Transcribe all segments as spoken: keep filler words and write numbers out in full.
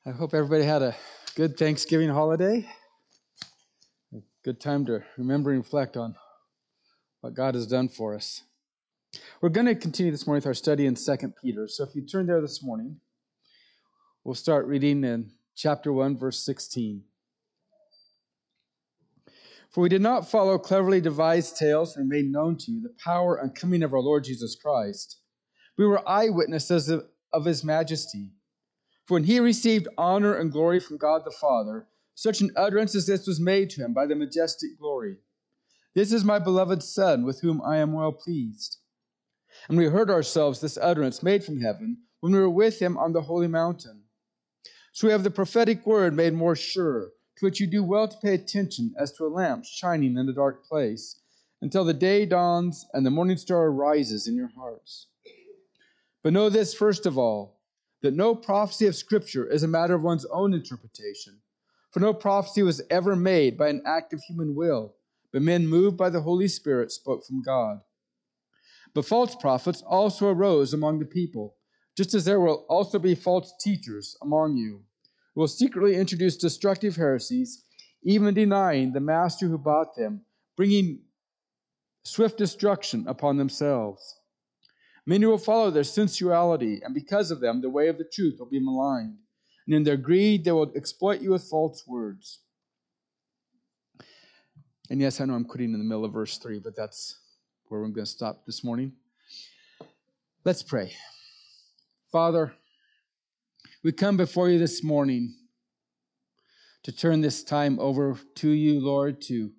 I hope everybody had a good Thanksgiving holiday. A good time to remember and reflect on what God has done for us. We're going to continue this morning with our study in Second Peter. So if you turn there this morning, we'll start reading in chapter one, verse sixteen. For we did not follow cleverly devised tales and made known to you the power and coming of our Lord Jesus Christ. We were eyewitnesses of, of his majesty. For when he received honor and glory from God the Father, such an utterance as this was made to him by the majestic glory. This is my beloved Son, with whom I am well pleased. And we heard ourselves this utterance made from heaven when we were with him on the holy mountain. So we have the prophetic word made more sure, to which you do well to pay attention as to a lamp shining in a dark place, until the day dawns and the morning star rises in your hearts. But know this first of all, that no prophecy of Scripture is a matter of one's own interpretation. For no prophecy was ever made by an act of human will, but men moved by the Holy Spirit spoke from God. But false prophets also arose among the people, just as there will also be false teachers among you, who will secretly introduce destructive heresies, even denying the master who bought them, bringing swift destruction upon themselves. Many will follow their sensuality, and because of them, the way of the truth will be maligned. And in their greed, they will exploit you with false words. And yes, I know I'm quitting in the middle of verse three, but that's where I'm going to stop this morning. Let's pray. Father, we come before you this morning to turn this time over to you, Lord, to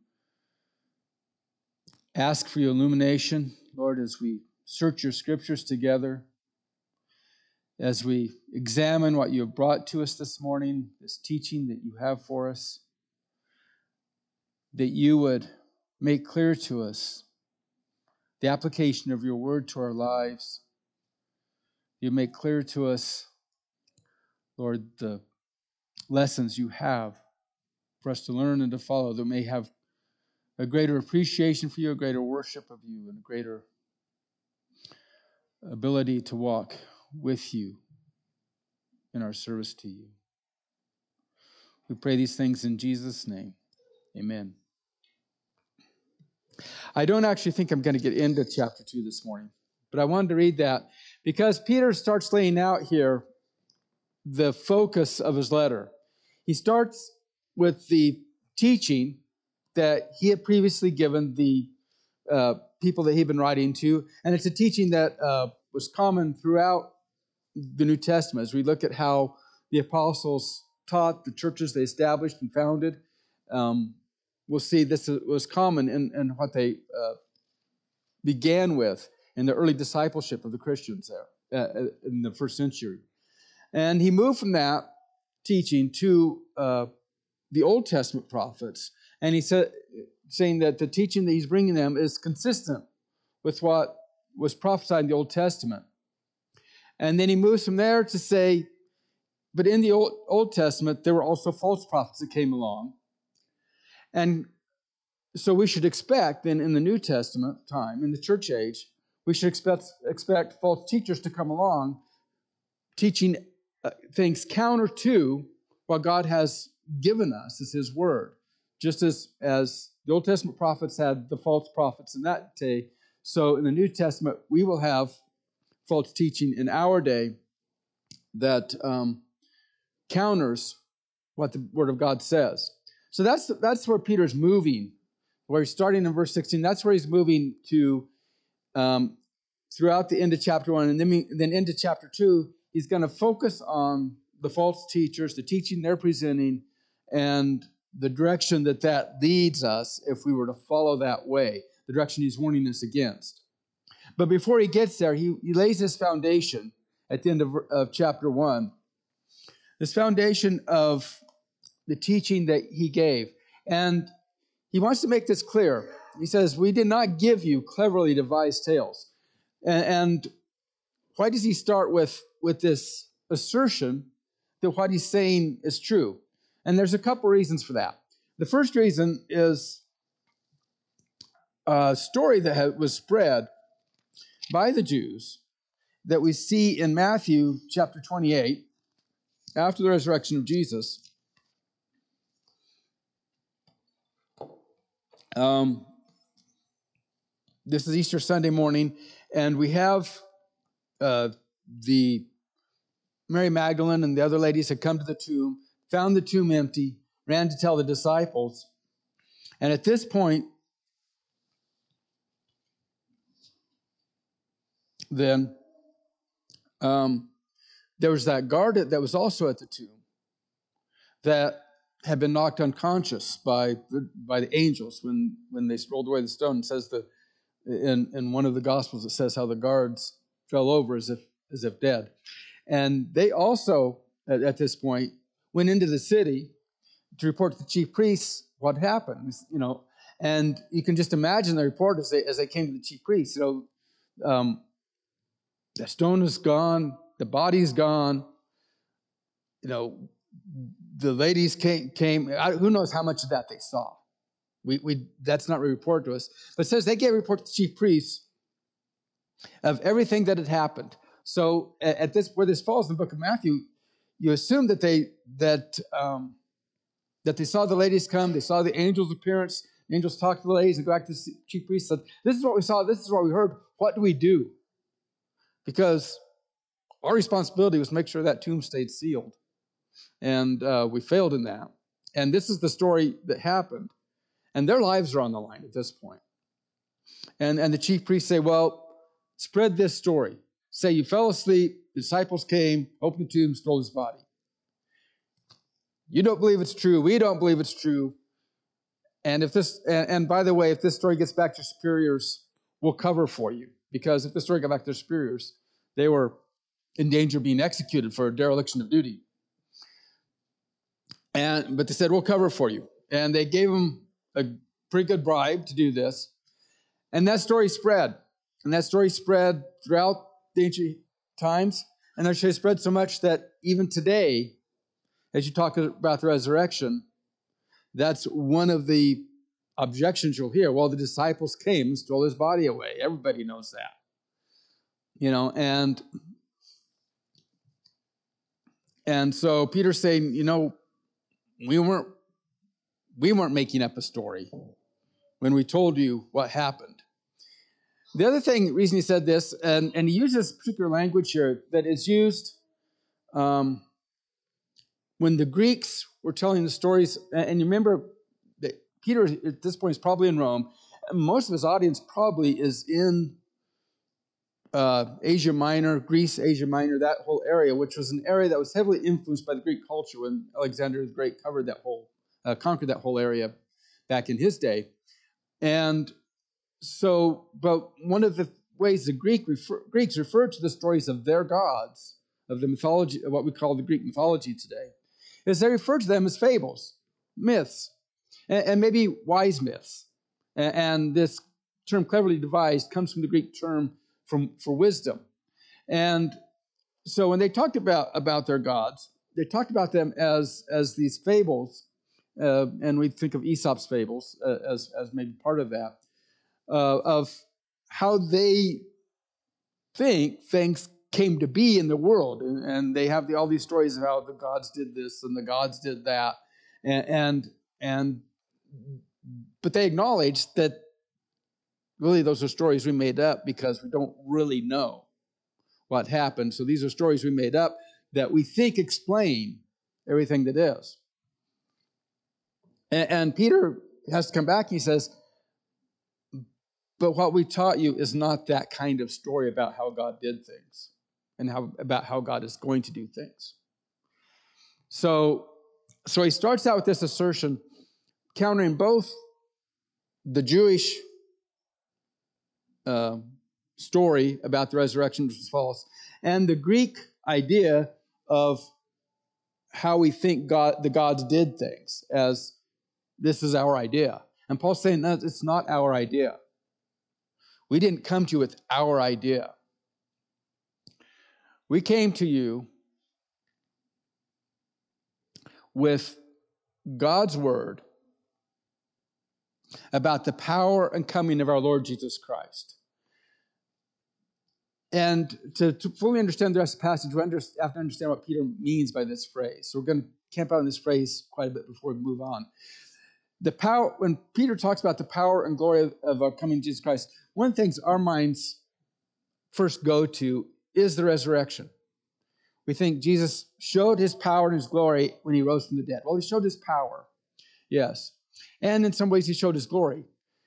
ask for your illumination, Lord, as we search your scriptures together, as we examine what you have brought to us this morning, this teaching that you have for us, that you would make clear to us the application of your word to our lives. You make clear to us, Lord, the lessons you have for us to learn and to follow, that we may have a greater appreciation for you, a greater worship of you, and a greater ability to walk with you in our service to you. We pray these things in Jesus' name. Amen. I don't actually think I'm going to get into chapter two this morning, but I wanted to read that because Peter starts laying out here the focus of his letter. He starts with the teaching that he had previously given the uh, people that he'd been writing to, and it's a teaching that uh, was common throughout the New Testament. As we look at how the apostles taught, the churches they established and founded, um, we'll see this was common in, in what they uh, began with in the early discipleship of the Christians there uh, in the first century. And he moved from that teaching to uh, the Old Testament prophets, and he said, saying that the teaching that he's bringing them is consistent with what was prophesied in the Old Testament. And then he moves from there to say, but in the Old, Old Testament, there were also false prophets that came along. And so we should expect then in the New Testament time, in the church age, we should expect, expect false teachers to come along teaching uh, things counter to what God has given us as his word. Just as, as the Old Testament prophets had the false prophets in that day, so in the New Testament, we will have false teaching in our day that um, counters what the Word of God says. So that's that's where Peter's moving. Where he's starting in verse sixteen, that's where he's moving to um, throughout the end of chapter one. And then, then into chapter two, he's going to focus on the false teachers, the teaching they're presenting, and the direction that that leads us if we were to follow that way, the direction he's warning us against. But before he gets there, he, he lays this foundation at the end of, of chapter one, this foundation of the teaching that he gave. And he wants to make this clear. He says, we did not give you cleverly devised tales. And, and why does he start with, with this assertion that what he's saying is true? And there's a couple reasons for that. The first reason is a story that was spread by the Jews that we see in Matthew chapter twenty-eight. after the resurrection of Jesus, um, this is Easter Sunday morning, and we have uh, the Mary Magdalene and the other ladies had come to the tomb, found the tomb empty, ran to tell the disciples. And at this point, then, um, there was that guard that was also at the tomb that had been knocked unconscious by the, by the angels when, when they rolled away the stone. It says the in, in one of the Gospels, it says how the guards fell over as if as if dead. And they also, at, at this point, went into the city to report to the chief priests what happened. You know, and you can just imagine the report as they as they came to the chief priests. You know, um, the stone is gone, the body's gone. You know, the ladies came. came I, who knows how much of that they saw? We we that's not reported to us. But it says they gave a report to the chief priests of everything that had happened. So at, at this where this falls in the book of Matthew, you assume that they that um, that they saw the ladies come, they saw the angels' appearance. The angels talked to the ladies and go back to the chief priest and said, "This is what we saw. This is what we heard. What do we do?" Because our responsibility was to make sure that tomb stayed sealed, and uh, we failed in that. And this is the story that happened. And their lives are on the line at this point. And, and the chief priests say, well, spread this story. Say you fell asleep, the disciples came, opened the tomb, stole his body. You don't believe it's true. We don't believe it's true. And if this, and, and by the way, if this story gets back to your superiors, we'll cover for you. Because if the story got back to their superiors, they were in danger of being executed for a dereliction of duty. And but they said, we'll cover for you. And they gave them a pretty good bribe to do this. And that story spread. And that story spread throughout the ancient times. And that story spread so much that even today, as you talk about the resurrection, that's one of the objections you'll hear. Well, the disciples came and stole his body away. Everybody knows that. You know, and and so Peter's saying, you know, we weren't we weren't making up a story when we told you what happened. The other thing, the reason he said this, and, and he uses particular language here that is used um, when the Greeks were telling the stories, and you remember that Peter at this point is probably in Rome. Most of his audience probably is in uh, Asia Minor, Greece, Asia Minor, that whole area, which was an area that was heavily influenced by the Greek culture when Alexander the Great covered that whole, uh, conquered that whole area back in his day. And so, but one of the ways the Greek refer, Greeks referred to the stories of their gods, of the mythology, what we call the Greek mythology today, is they refer to them as fables, myths, and, and maybe wise myths. And, and this term, cleverly devised, comes from the Greek term from, for wisdom. And so when they talked about, about their gods, they talked about them as, as these fables, uh, and we think of Aesop's fables uh, as, as maybe part of that. Uh, of how they think things came to be in the world. And, and they have the, all these stories of how the gods did this and the gods did that. And, and, and but they acknowledge that really those are stories we made up because we don't really know what happened. So these are stories we made up that we think explain everything that is. And, and Peter has to come back. He says, but what we taught you is not that kind of story about how God did things and how about how God is going to do things. So, so he starts out with this assertion, countering both the Jewish uh, story about the resurrection, which is false, and the Greek idea of how we think God, the gods did things, as this is our idea. And Paul's saying, no, it's not our idea. We didn't come to you with our idea. We came to you with God's word about the power and coming of our Lord Jesus Christ. And to, to fully understand the rest of the passage, we under, have to understand what Peter means by this phrase. So we're going to camp out on this phrase quite a bit before we move on. The power, when Peter talks about the power and glory of, of our coming Jesus Christ, one of the things our minds first go to is the resurrection. We think Jesus showed his power and his glory when he rose from the dead. Well, he showed his power, yes. And in some ways, he showed his glory.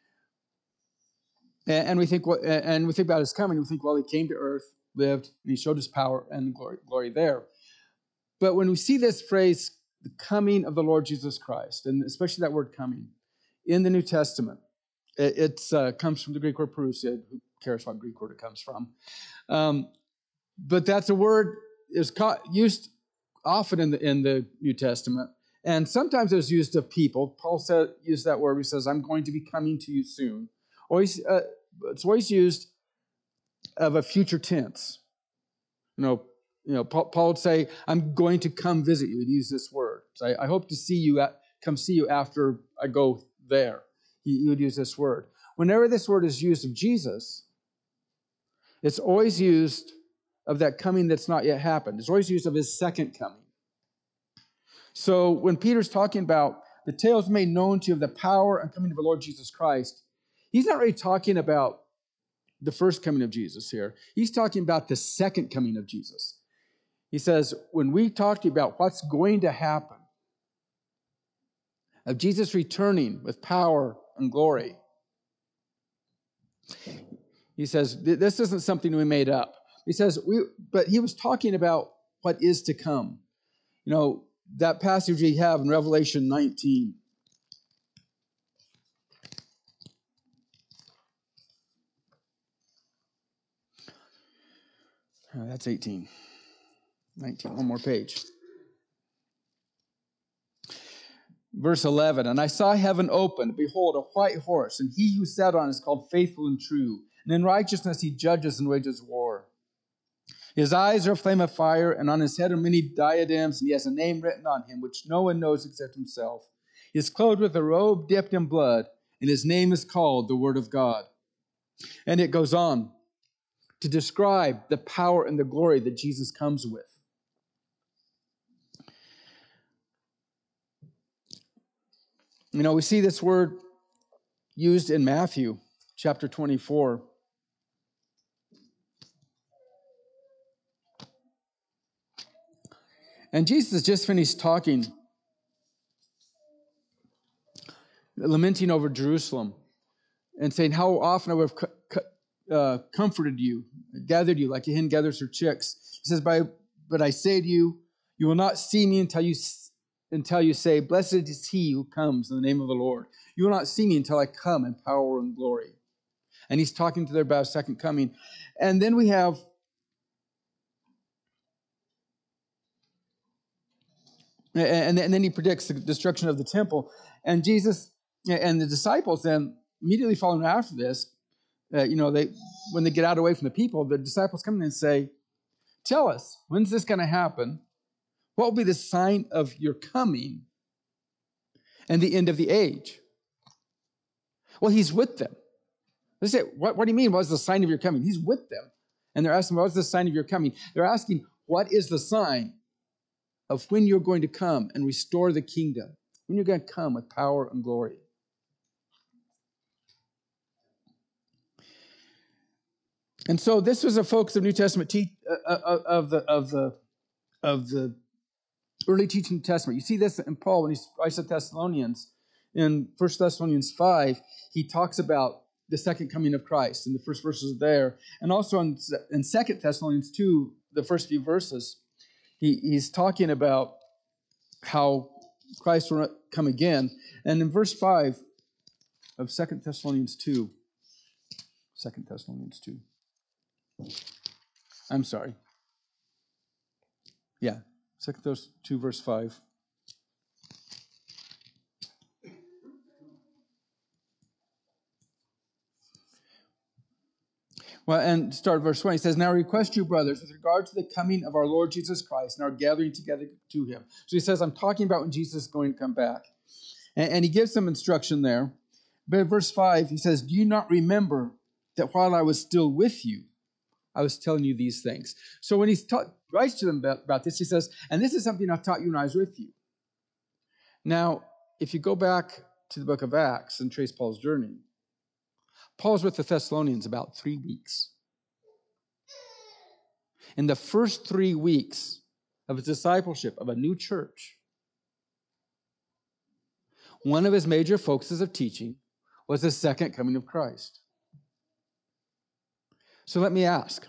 And we think, and we think about his coming. We think, well, he came to earth, lived, and he showed his power and glory, glory there. But when we see this phrase, the coming of the Lord Jesus Christ, and especially that word "coming" in the New Testament, it it's, uh, comes from the Greek word "parousia." Who cares what Greek word it comes from? Um, but that's a word is used often in the in the New Testament, and sometimes it's used of people. Paul said used that word. He says, "I'm going to be coming to you soon." Always, uh, it's always used of a future tense. You know, you know. Paul, Paul would say, "I'm going to come visit you." He'd use this word. So I, I hope to see you. At, come see you after I go there. He, he would use this word. Whenever this word is used of Jesus, it's always used of that coming that's not yet happened. It's always used of his second coming. So when Peter's talking about the tales made known to you of the power and coming of the Lord Jesus Christ, he's not really talking about the first coming of Jesus here. He's talking about the second coming of Jesus. He says, when we talk to you about what's going to happen, of Jesus returning with power and glory, he says, this isn't something we made up. He says, we, but he was talking about what is to come. You know, that passage we have in Revelation nineteen. Oh, that's eighteen. nineteen, one more page. Verse eleven, and I saw heaven open, behold, a white horse, and he who sat on it is called Faithful and True, and in righteousness he judges and wages war. His eyes are a flame of fire, and on his head are many diadems, and he has a name written on him, which no one knows except himself. He is clothed with a robe dipped in blood, and his name is called the Word of God. And it goes on to describe the power and the glory that Jesus comes with. You know, we see this word used in Matthew chapter twenty-four. And Jesus has just finished talking, lamenting over Jerusalem, and saying how often I would have co- uh, comforted you, gathered you like a hen gathers her chicks. He says, By, but I say to you, you will not see me until you, until you say, blessed is he who comes in the name of the Lord. You will not see me until I come in power and glory. And he's talking to them about a second coming. And then we have And then he predicts the destruction of the temple. And Jesus and the disciples then immediately following after this, uh, you know, they when they get out away from the people, the disciples come in and say, tell us, when's this going to happen? What will be the sign of your coming and the end of the age? Well, he's with them. They say, what, what do you mean? What's the sign of your coming? He's with them. And they're asking, what's the sign of your coming? They're asking, what is the sign of when you're going to come and restore the kingdom, when you're going to come with power and glory? And so this was a focus of New Testament te- uh, of the of the of the early teaching of the Testament. You see this in Paul when he writes to Thessalonians in First Thessalonians five. He talks about the second coming of Christ in the first verses there, and also in, in Second Thessalonians two, the first few verses, he, he's talking about how Christ will come again. And in verse five of Second Thessalonians two, Second Thessalonians two. I'm sorry. Yeah, Second Thessalonians two, verse five. Well, and start verse twenty. It says, now I request you, brothers, with regard to the coming of our Lord Jesus Christ and our gathering together to him. So he says, I'm talking about when Jesus is going to come back. And, and he gives some instruction there. But in verse five, he says, do you not remember that while I was still with you, I was telling you these things. So when he ta- writes to them about, about this, he says, and this is something I taught you when I was with you. Now, if you go back to the book of Acts and trace Paul's journey, Paul's with the Thessalonians about three weeks. In the first three weeks of his discipleship of a new church, one of his major focuses of teaching was the second coming of Christ. So let me ask,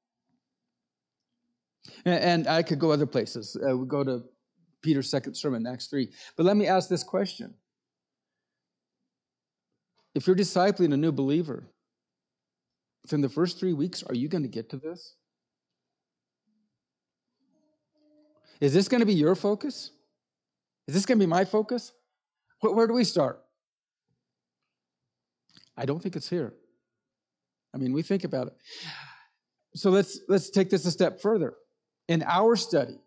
and I could go other places. Uh, we go to Peter's second sermon, Acts three. But let me ask this question. If you're discipling a new believer, within the first three weeks, are you going to get to this? Is this going to be your focus? Is this going to be my focus? Where, where do we start? I don't think it's here. I mean, we think about it. So let's let's take this a step further. In our study,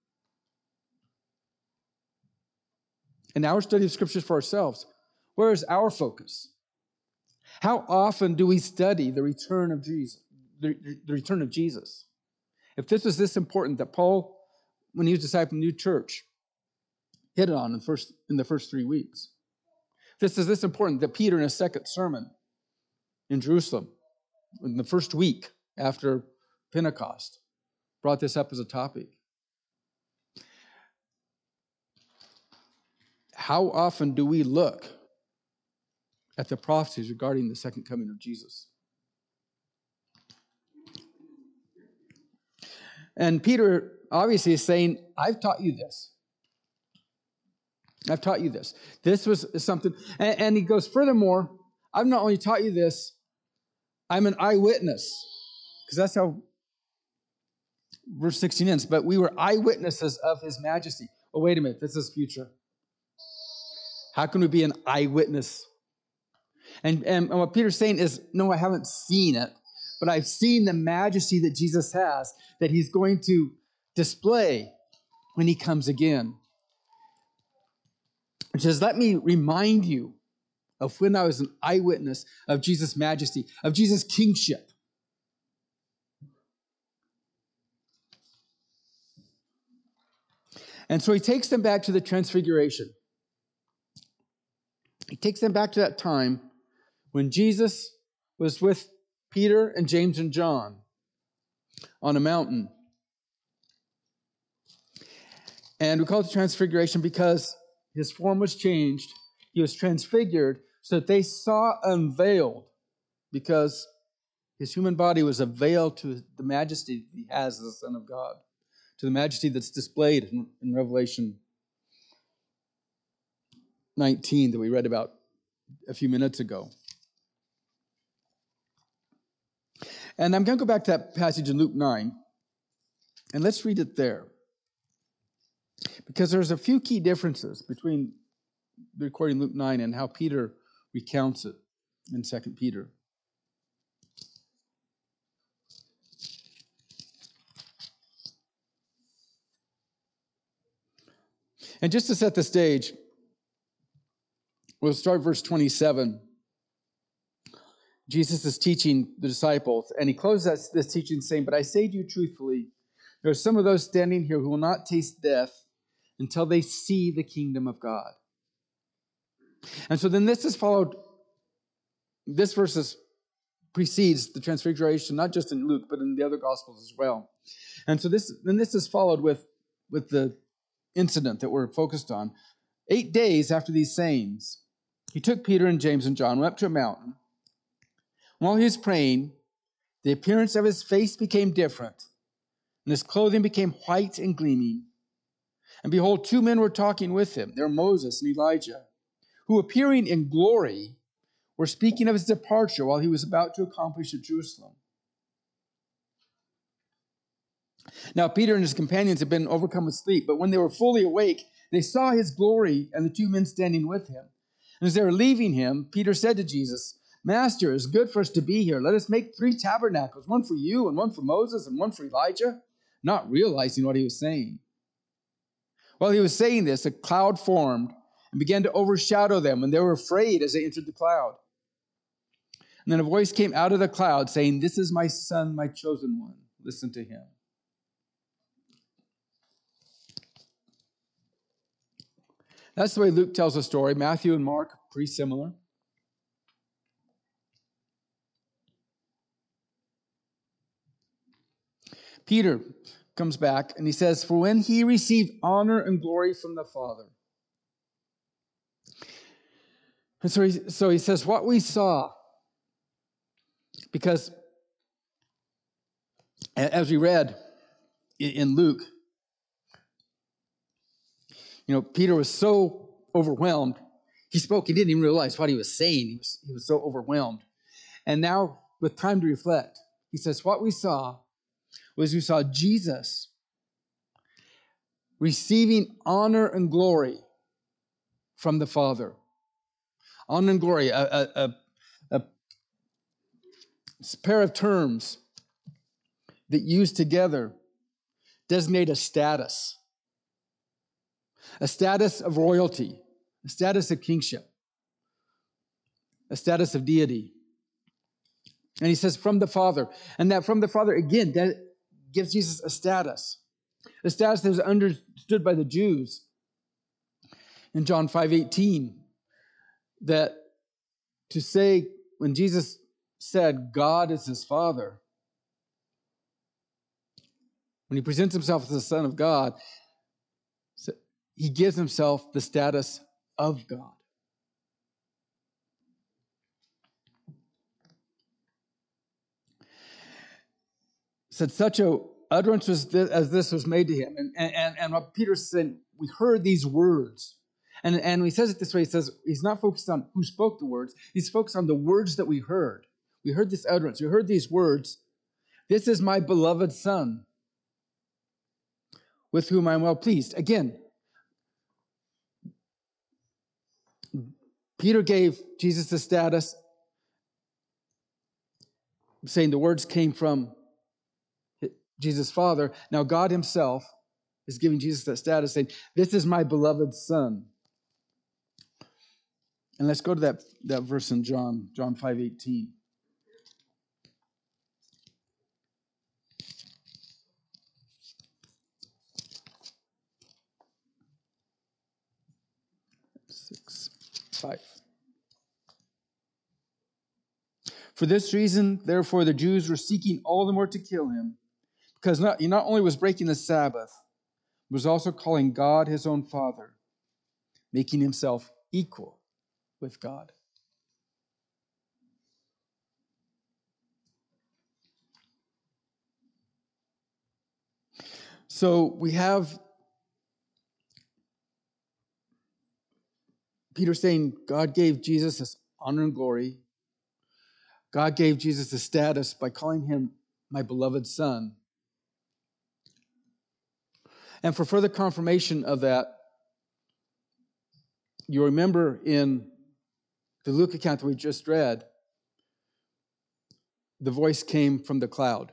in our study of scriptures for ourselves, where is our focus? How often do we study the return of Jesus? The, the return of Jesus? If this was this important that Paul, when he was discipling the new church, hit it on in, first, in the first three weeks. This is this important that Peter in his second sermon in Jerusalem, in the first week after Pentecost, brought this up as a topic. How often do we look at the prophecies regarding the second coming of Jesus? And Peter obviously is saying, I've taught you this. I've taught you this. This was something, and, and he goes, furthermore, I've not only taught you this, I'm an eyewitness. Because that's how verse sixteen ends. But we were eyewitnesses of his majesty. Oh, wait a minute. This is future. How can we be an eyewitness? And, and what Peter's saying is, no, I haven't seen it, but I've seen the majesty that Jesus has, that he's going to display when he comes again. It says, let me remind you of when I was an eyewitness of Jesus' majesty, of Jesus' kingship. And so he takes them back to the transfiguration. He takes them back to that time when Jesus was with Peter and James and John on a mountain. And we call it the transfiguration because his form was changed. He was transfigured so that they saw unveiled, because his human body was a veil to the majesty he has as the Son of God, to the majesty that's displayed in, in Revelation nineteen that we read about a few minutes ago. And I'm going to go back to that passage in Luke nine, and let's read it there. Because there's a few key differences between recording Luke nine and how Peter recounts it in Second Peter. And just to set the stage, we'll start verse twenty-seven. Jesus is teaching the disciples, and he closes this teaching saying, but I say to you truthfully, there are some of those standing here who will not taste death until they see the kingdom of God. And so then this is followed, this verse is, precedes the transfiguration, not just in Luke, but in the other Gospels as well. And so this, then this is followed with, with the incident that we're focused on. Eight days after these sayings, he took Peter and James and John, went up to a mountain. While he was praying, the appearance of his face became different, and his clothing became white and gleaming. And behold, two men were talking with him. They were Moses and Elijah, who appearing in glory were speaking of his departure while he was about to accomplish at Jerusalem. Now Peter and his companions had been overcome with sleep, but when they were fully awake, they saw his glory and the two men standing with him. And as they were leaving him, Peter said to Jesus, Master, it's good for us to be here. Let us make three tabernacles, one for you and one for Moses and one for Elijah, not realizing what he was saying. While he was saying this, a cloud formed and began to overshadow them, and they were afraid as they entered the cloud. And then a voice came out of the cloud saying, "This is my son, my chosen one. Listen to him." That's the way Luke tells the story. Matthew and Mark, pretty similar. Peter comes back and he says, "For when he received honor and glory from the Father." And so he, so he says, what we saw, because as we read in Luke, you know, Peter was so overwhelmed. He spoke, he didn't even realize what he was saying. He was, he was so overwhelmed. And now, with time to reflect, he says, what we saw was we saw Jesus receiving honor and glory from the Father. Honor and glory, a, a, a, a pair of terms that used together designate a status. A status of royalty, a status of kingship, a status of deity. And he says, from the Father. And that from the Father, again, that gives Jesus a status. A status that was understood by the Jews. In John five eighteen, that to say, when Jesus said God is his Father, when he presents himself as the Son of God, he gives himself the status of God. Said such a utterance was this, as this was made to him. And, and, and what Peter said, we heard these words. And, and he says it this way, he says, he's not focused on who spoke the words, he's focused on the words that we heard. We heard this utterance, we heard these words. This is my beloved Son, with whom I am well pleased. Again, Peter gave Jesus the status, saying the words came from Jesus' Father. Now God himself is giving Jesus that status, saying, this is my beloved Son. And let's go to that, that verse in John, John five eighteen. Six, five. For this reason, therefore, the Jews were seeking all the more to kill him, because not, he not only was breaking the Sabbath, but was also calling God his own Father, making himself equal with God. So we have Peter saying God gave Jesus this honor and glory. God gave Jesus the status by calling him my beloved Son. And for further confirmation of that, you remember in the Luke account that we just read, the voice came from the cloud.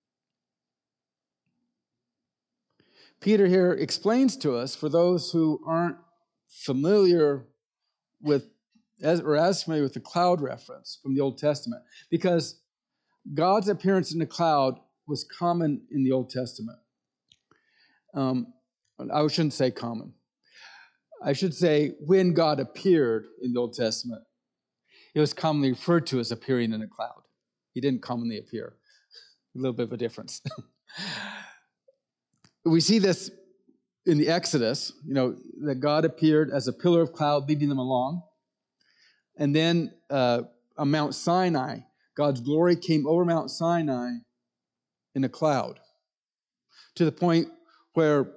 Peter here explains to us, for those who aren't familiar with, as, or as familiar with the cloud reference from the Old Testament, because God's appearance in the cloud was common in the Old Testament. Um, I shouldn't say common. I should say when God appeared in the Old Testament, it was commonly referred to as appearing in a cloud. He didn't commonly appear. A little bit of a difference. We see this in the Exodus, you know, that God appeared as a pillar of cloud leading them along. And then uh, on Mount Sinai, God's glory came over Mount Sinai in a cloud, to the point where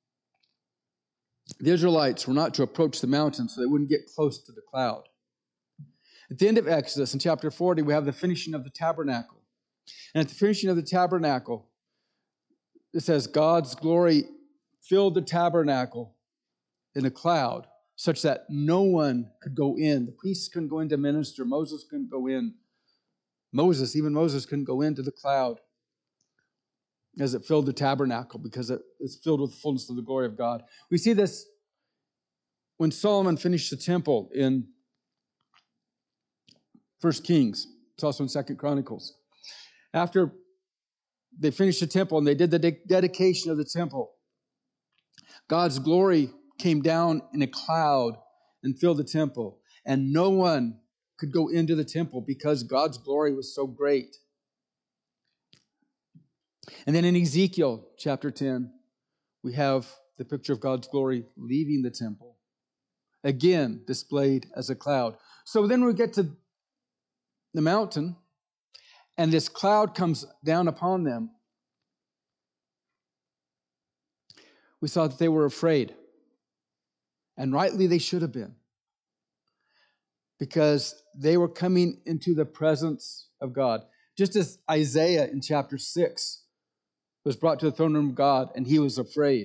the Israelites were not to approach the mountain so they wouldn't get close to the cloud. At the end of Exodus, in chapter forty, we have the finishing of the tabernacle. And at the finishing of the tabernacle, it says God's glory filled the tabernacle in a cloud, such that no one could go in. The priests couldn't go in to minister. Moses couldn't go in. Moses, even Moses couldn't go into the cloud as it filled the tabernacle, because it is filled with the fullness of the glory of God. We see this when Solomon finished the temple in First Kings. It's also in Second Chronicles. After they finished the temple and they did the de- dedication of the temple, God's glory came down in a cloud and filled the temple. And no one could go into the temple because God's glory was so great. And then in Ezekiel chapter ten, we have the picture of God's glory leaving the temple, again displayed as a cloud. So then we get to the mountain, and this cloud comes down upon them. We saw that they were afraid, and rightly they should have been, because they were coming into the presence of God. Just as Isaiah in chapter six was brought to the throne room of God, and he was afraid.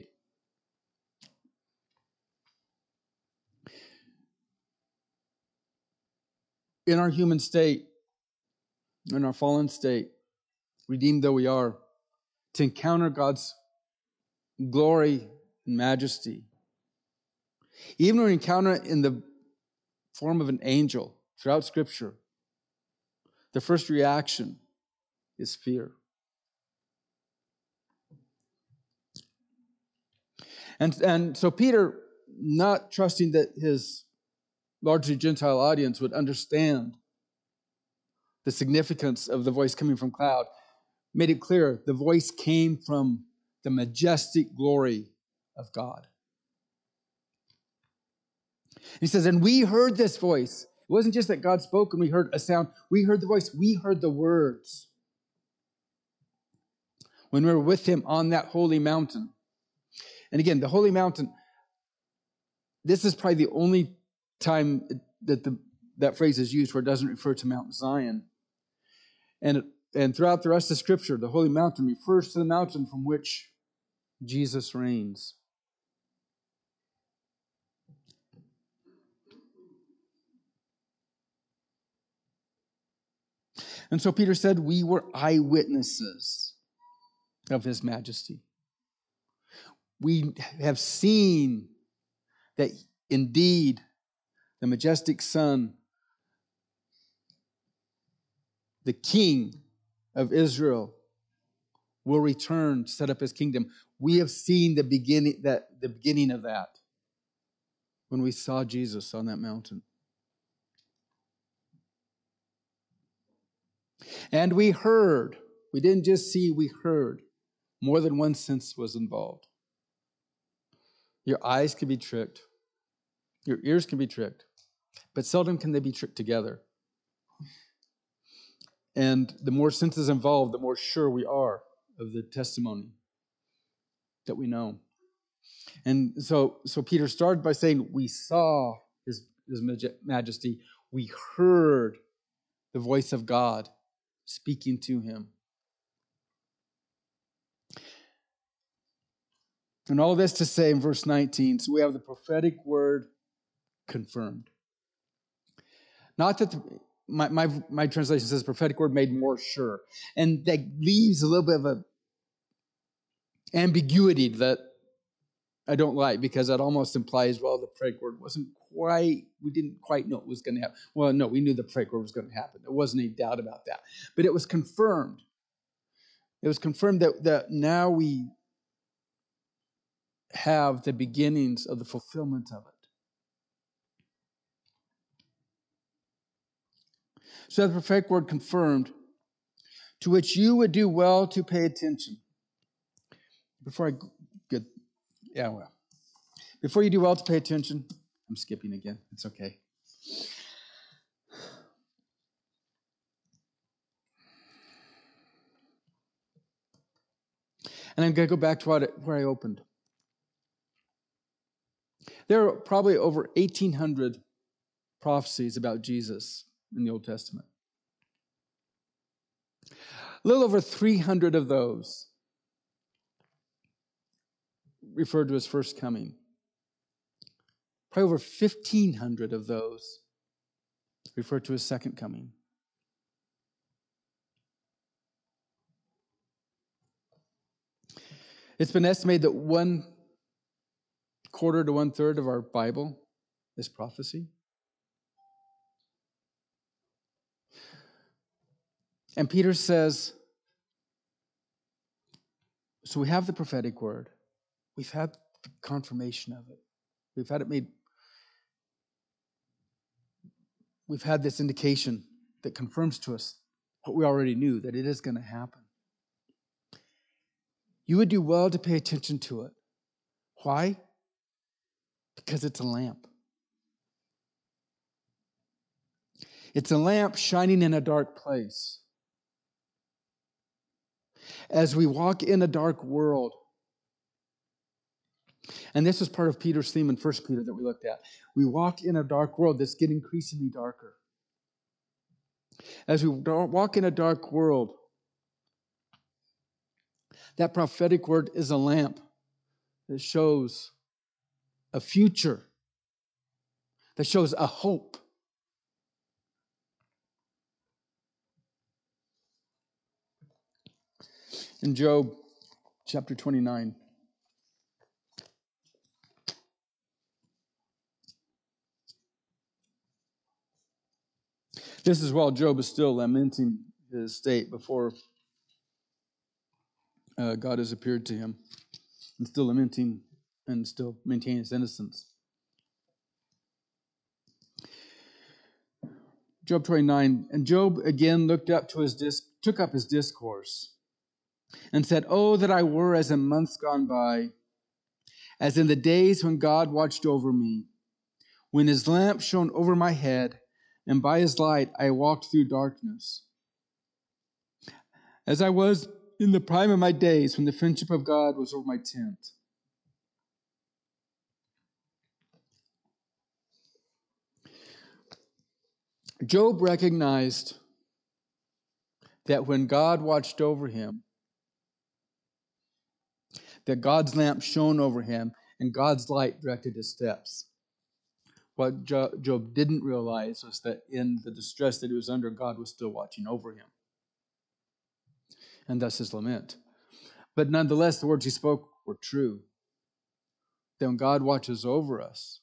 In our human state, in our fallen state, redeemed though we are, to encounter God's glory and majesty, even when we encounter it in the form of an angel throughout Scripture, the first reaction is fear. And, and so Peter, not trusting that his largely Gentile audience would understand the significance of the voice coming from cloud, made it clear the voice came from the majestic glory of God. He says, and we heard this voice. It wasn't just that God spoke and we heard a sound. We heard the voice. We heard the words. When we were with him on that holy mountain. And again, the holy mountain, this is probably the only time that the, that phrase is used where it doesn't refer to Mount Zion. And, and throughout the rest of Scripture, the holy mountain refers to the mountain from which Jesus reigns. And so Peter said, we were eyewitnesses of his majesty. We have seen that indeed the majestic Son, the King of Israel, will return to set up his kingdom. We have seen the beginning, that, the beginning of that when we saw Jesus on that mountain. And we heard, we didn't just see, we heard. More than one sense was involved. Your eyes can be tricked. Your ears can be tricked. But seldom can they be tricked together. And the more senses involved, the more sure we are of the testimony that we know. And so, so Peter started by saying, we saw his, his majesty. We heard the voice of God speaking to him. And all this to say in verse nineteen, so we have the prophetic word confirmed. Not that the, my, my, my translation says prophetic word made more sure. And that leaves a little bit of a ambiguity that I don't like, because that almost implies, well, the prophetic word wasn't quite, we didn't quite know it was going to happen. Well, no, we knew the prophetic word was going to happen. There wasn't any doubt about that. But it was confirmed. It was confirmed that, that now we have the beginnings of the fulfillment of it. So the prophetic word confirmed, to which you would do well to pay attention. Before I get, yeah, well, before you do well to pay attention, I'm skipping again. It's okay. And I'm going to go back to what, where I opened. There are probably over eighteen hundred prophecies about Jesus in the Old Testament. A little over three hundred of those referred to his first coming. Probably over fifteen hundred of those referred to his second coming. It's been estimated that one quarter to one third of our Bible is prophecy. And Peter says, so we have the prophetic word. We've had confirmation of it. We've had it made, we've had this indication that confirms to us what we already knew, that it is going to happen. You would do well to pay attention to it. Why? Because it's a lamp. It's a lamp shining in a dark place. As we walk in a dark world, and this is part of Peter's theme in First Peter that we looked at. We walk in a dark world that's getting increasingly darker. As we walk in a dark world, that prophetic word is a lamp that shows a future, that shows a hope. In Job chapter twenty-nine, this is while Job is still lamenting his state before uh, God has appeared to him, and still lamenting and still maintaining his innocence. Job twenty-nine, and Job again looked up to his dis- took up his discourse and said, "Oh, that I were as in months gone by, as in the days when God watched over me, when his lamp shone over my head, and by his light I walked through darkness. As I was in the prime of my days, when the friendship of God was over my tent." Job recognized that when God watched over him, that God's lamp shone over him and God's light directed his steps. What Job didn't realize was that in the distress that he was under, God was still watching over him. And thus his lament. But nonetheless, the words he spoke were true. That when God watches over us,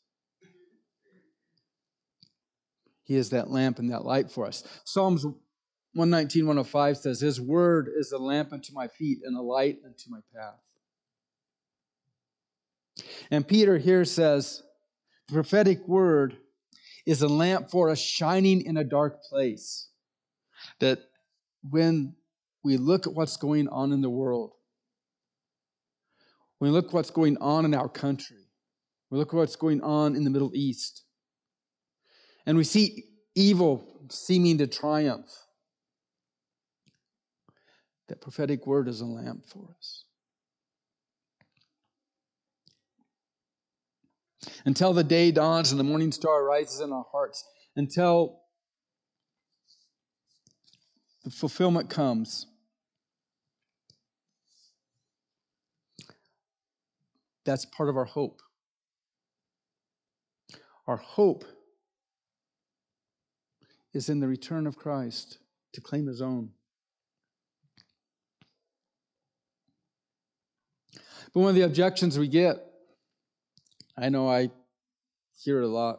he is that lamp and that light for us. Psalms one nineteen, one oh five says, his word is a lamp unto my feet and a light unto my path. And Peter here says, the prophetic word is a lamp for us shining in a dark place. That when we look at what's going on in the world, when we look at what's going on in our country, we look at what's going on in the Middle East, and we see evil seeming to triumph, that prophetic word is a lamp for us. Until the day dawns and the morning star rises in our hearts, until the fulfillment comes, that's part of our hope. Our hope is in the return of Christ to claim his own. But one of the objections we get, I know I hear it a lot,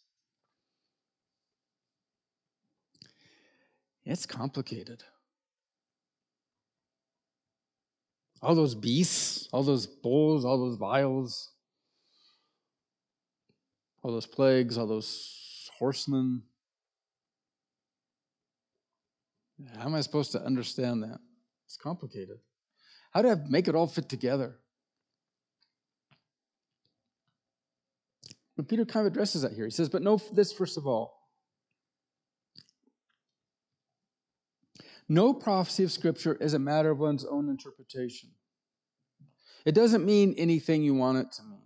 it's complicated. All those beasts, all those bulls, all those vials, all those plagues, all those horsemen. How am I supposed to understand that? It's complicated. How do I make it all fit together? But Peter kind of addresses that here. He says, but know this first of all. No prophecy of Scripture is a matter of one's own interpretation. It doesn't mean anything you want it to mean.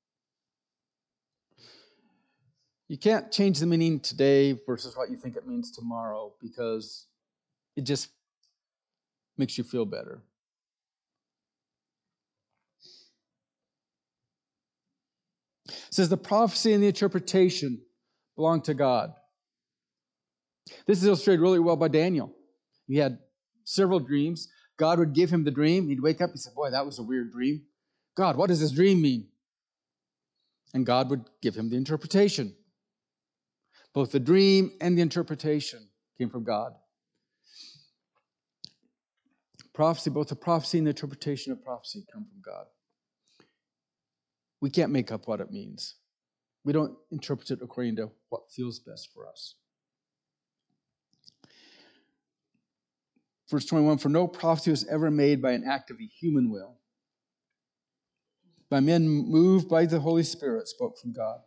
You can't change the meaning today versus what you think it means tomorrow because it just makes you feel better. It says the prophecy and the interpretation belong to God. This is illustrated really well by Daniel. He had several dreams. God would give him the dream. He'd wake up and say, boy, that was a weird dream. God, what does this dream mean? And God would give him the interpretation. Both the dream and the interpretation came from God. Prophecy, both the prophecy and the interpretation of prophecy come from God. We can't make up what it means. We don't interpret it according to what feels best for us. Verse twenty-one, for no prophecy was ever made by an act of a human will. By men moved by the Holy Spirit spoke from God.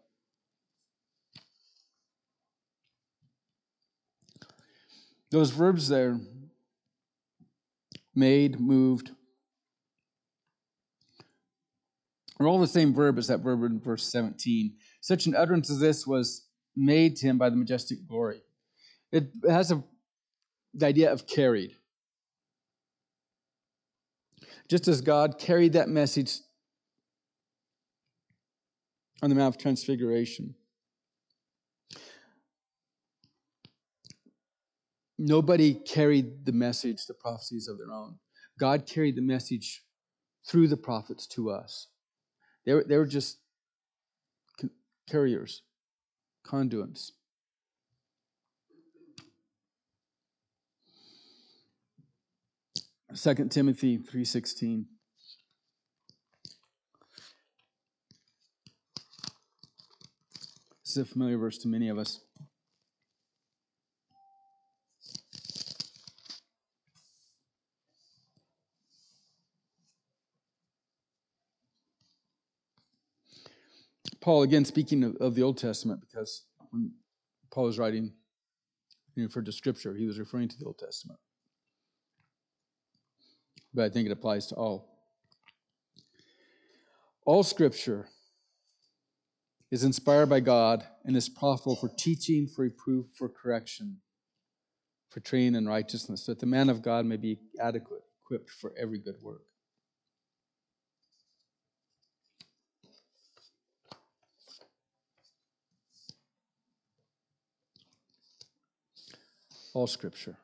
Those verbs there, made, moved, are all the same verb as that verb in verse seventeen. Such an utterance as this was made to him by the majestic glory. It has a, the idea of carried. Just as God carried that message on the Mount of Transfiguration. Nobody carried the message, the prophecies of their own. God carried the message through the prophets to us. They were, they were just carriers, conduits. Second Timothy three sixteen. This is a familiar verse to many of us. Paul, again, speaking of, of the Old Testament, because when Paul was writing, he referred to Scripture, he was referring to the Old Testament. But I think it applies to all. All Scripture is inspired by God and is profitable for teaching, for reproof, for correction, for training in righteousness, so that the man of God may be adequate, equipped for every good work. All Scripture.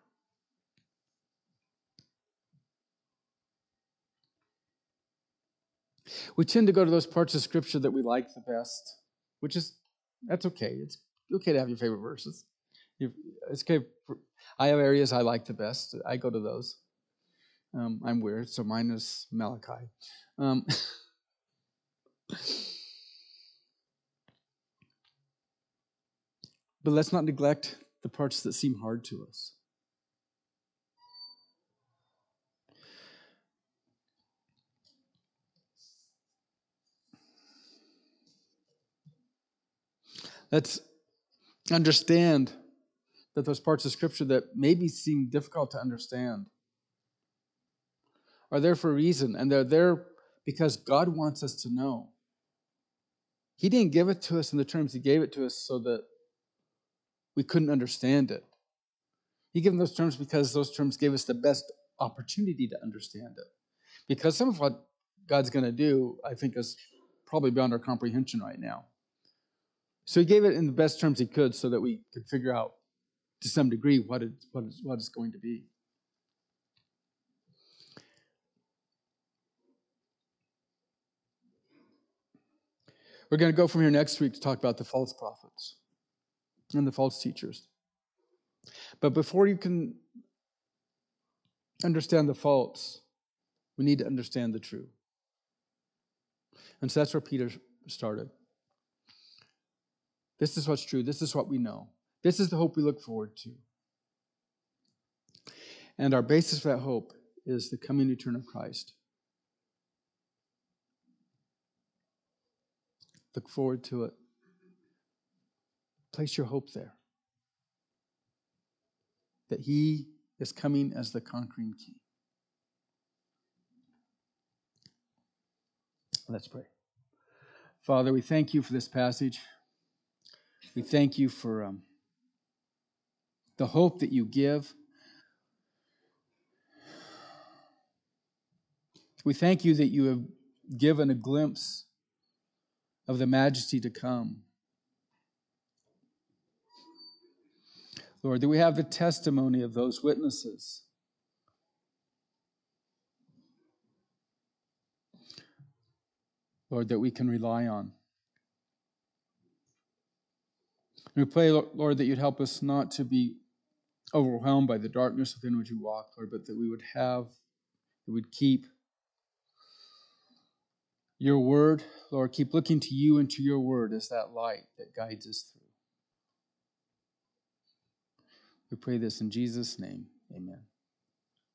We tend to go to those parts of Scripture that we like the best, which is, that's okay. It's okay to have your favorite verses. It's okay. For, I have areas I like the best. I go to those. Um, I'm weird, so mine is Malachi. Um, but let's not neglect the parts that seem hard to us. Let's understand that those parts of Scripture that maybe seem difficult to understand are there for a reason, and they're there because God wants us to know. He didn't give it to us in the terms He gave it to us so that we couldn't understand it. He gave those terms because those terms gave us the best opportunity to understand it. Because some of what God's going to do, I think, is probably beyond our comprehension right now. So He gave it in the best terms He could so that we could figure out to some degree what, it, what, it's, what it's going to be. We're going to go from here next week to talk about the false prophets and the false teachers. But before you can understand the false, we need to understand the true. And so that's where Peter started. This is what's true. This is what we know. This is the hope we look forward to. And our basis for that hope is the coming return of Christ. Look forward to it. Place your hope there. That He is coming as the conquering King. Let's pray. Father, we thank You for this passage. We thank You for um, the hope that You give. We thank You that You have given a glimpse of the majesty to come. Lord, that we have the testimony of those witnesses. Lord, that we can rely on. And we pray, Lord, that You'd help us not to be overwhelmed by the darkness within which we walk, Lord, but that we would have We would keep your word, Lord, keep looking to you and to your word as that light that guides us through. We pray this in Jesus' name.